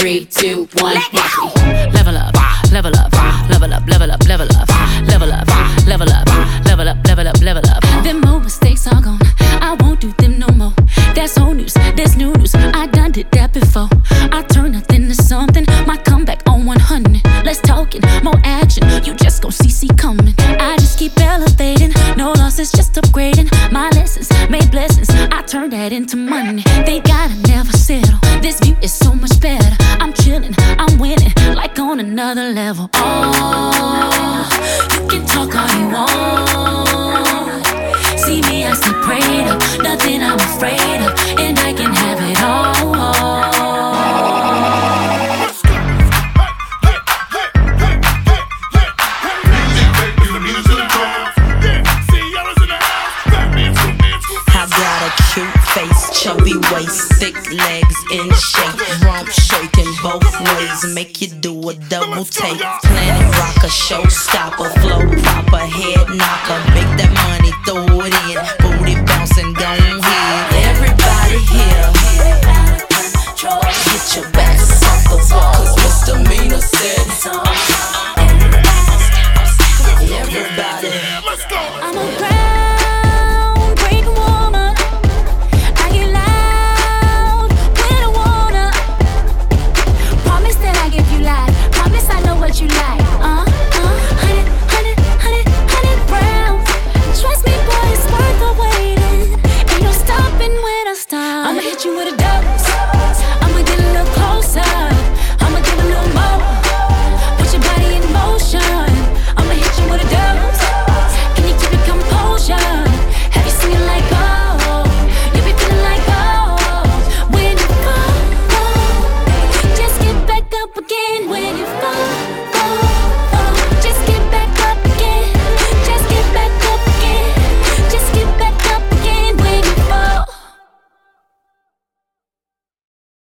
3, 2, 1, watch me. Level up, level up, level up, level up, level up, level up, level up, level up, level up, level up. Them old mistakes are gone. I won't do them no more. That's old news, that's new news. I done did that before. I turn nothing to something. My comeback on 100. Less talking, more action. You just gon' see coming. I just keep elevating. No losses, just upgrading. My lessons made blessings. I turn that into money. They gotta never settle. This view is so much better. I'm chilling, I'm winning, like on another level. Oh, you can talk all you want. See me, I stay prayed up. Nothing I'm afraid of, and I can have it all. Cute face, chubby waist, thick legs in shape, rump shaking both ways, make you do a double take. Planet rocker, showstopper, flow proper, head knocker, make that money, throw it in, booty bouncing, go ahead. Everybody here,